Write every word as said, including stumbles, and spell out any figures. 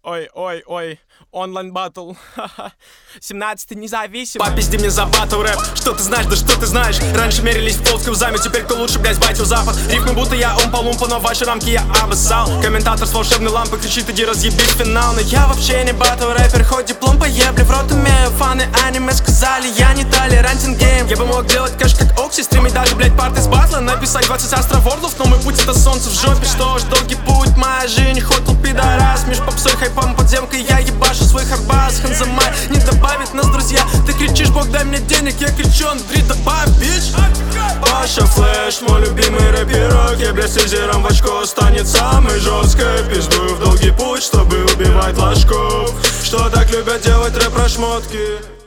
Ой, ой, ой, онлайн батл. семнадцатый независим. Попизди мне за батл рэп. Что ты знаешь, да что ты знаешь? Раньше мерились в полской узами, теперь кто лучше, блядь, батил запад. Рифмы будто я умпа-лумпа, но ваши рамки я обоссал. Комментатор с волшебной лампой кричит: иди разъебись финал. Но я вообще не батл рэпер, хоть диплом поебли в рот имею. Фаны аниме сказали, я не толерантен гейм. Я бы мог делать кэш как Окси, стримить даже, блядь, парты с батла. Написать двадцать астровордов, но мой путь это солнце в жопе. Что ж, долгий путь, моя жизнь, хоть тут пидорас. Меж попсой, хайпом, подземкой я ебашу свой хардбас. Ханзамай не добавит нас, друзья. Ты кричишь: Бог, дай мне денег, я кричу: Андрей, добавь, бич. Паша Флэш, мой любимый рэперок. Я, блядь, с лидером в очко станет самой жесткой. Пиздую в долгий путь, чтобы убивать ложков, что так любят делать рэп-прошмотки.